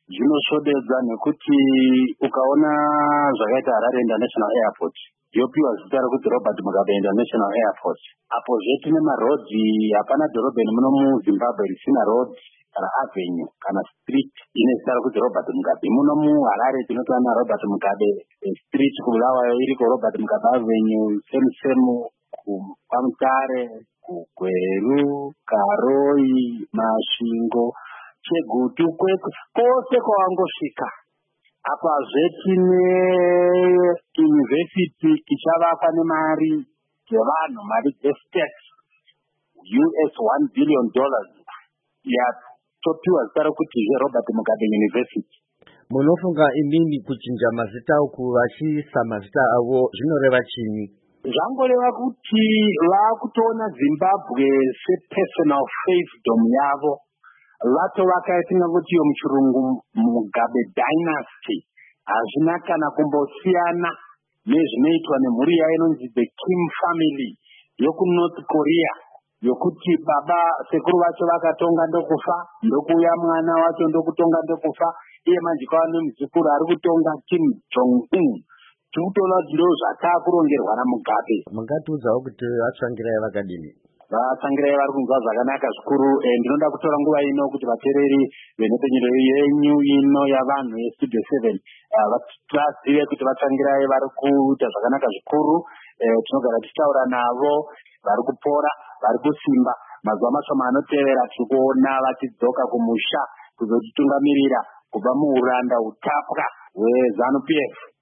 zvinosvodedza nekuti ukaona zvakaita Harare International Airport yopiwa zita rekuti Robert Mugabe International Airport. Apozve tine marodzi, hapana dhorobheni muno muZimbabwe risina roads kana avenue kana street ine zita rekuti Robert Mugabe. Muno muHarare tinotana Robert Mugabe street, kuBulawayo iriko Robert Mugabe avenue, Semusemu, kuPamutare, kuGweru, Karoi, Masvingo, Chegutu, kwose kwawangosvika. Apazve tine university ichavakwa nemari dzevanhu, mari dzestate, US $1 billion yatopiwa zita rokuti Robert Mugabe University. Munofunga imini kuchinja mazita uku vachiisa mazita avo zvinoreva chini? Zvangoreva kuti vakutoona Zimbabwe se-personal fiefdom yavo, vatovaka yatingangoti iyo muchirungu Mugabe dynasty. Hazvina kana kumbosiyana nezvinoitwa nemhuri yainonzi the Kim family yokuNorth Korea, yokuti baba sekuru vacho vakatonga ndokufa, ndokuuya mwana wacho ndokutonga ndokufa, iye manje kwava nemuzukuru ari kutonga, Kim Jong-un. Tikutoona kuti ndo zvatakurongerwa naMugabe. Mungatiudzawo kuti vatsangirai vakadini? Vatsangirai vari kunzwa zvakanaka zvikuru. Ndinoda kutora nguva ino kuti vateereri venhepfenyuro yenyu ino yavanhu yeStudio 7 vazive kuti vatsangirai vari kuita zvakanaka zvikuru. Tinogara tichitaura navo, vari kupora, vari kusimba. Mazuva mashoma anotevera tiri kuona vachidzoka kumusha kuzotitungamirira kubva muuranda hutapwa hweZANU-PF.